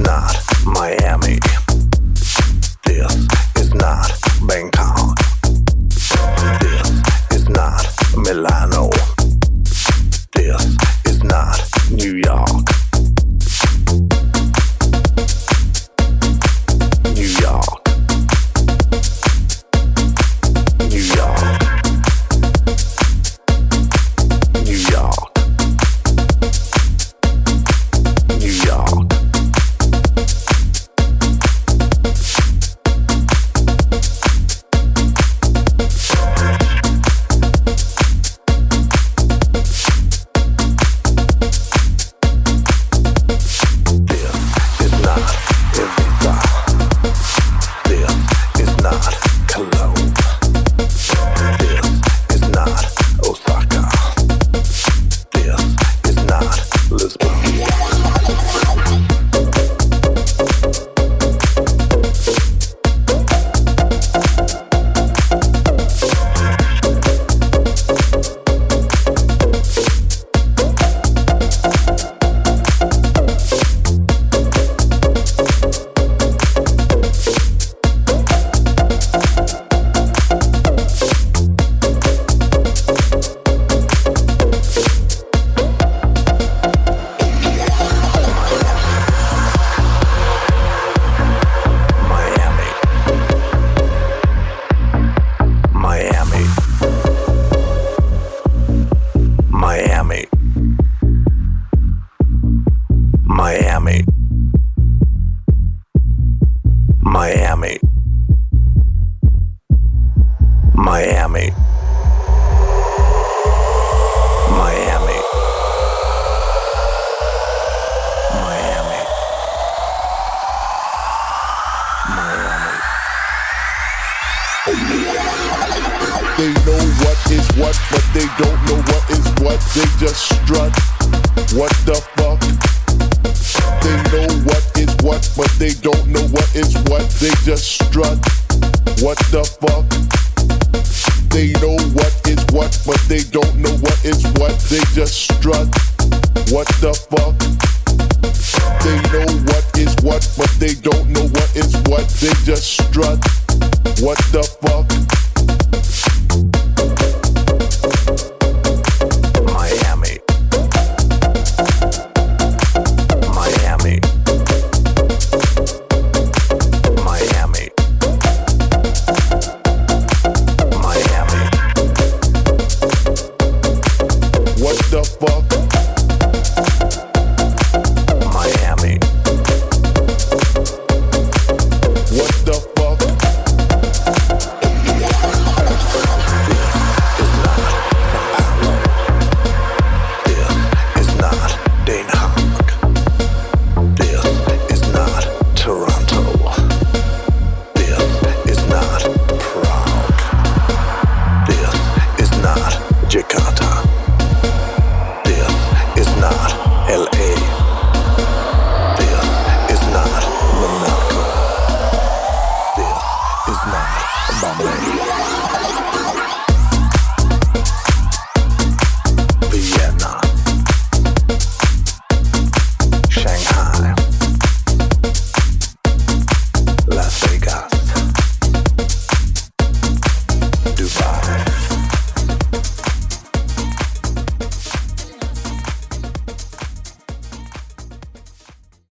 not Miami. This is not Bangkok. This is not Milano. This is not New York. New York. New York. New York. New York. They know what is what, but they don't know what is what. They just strut. What the fuck? They know what is what, but they don't know what is what. They just strut. What the fuck? They know what is what, but they don't know what is what. They just strut. What the fuck? They know what is what, but they don't know what is what. They just strut. What the fuck?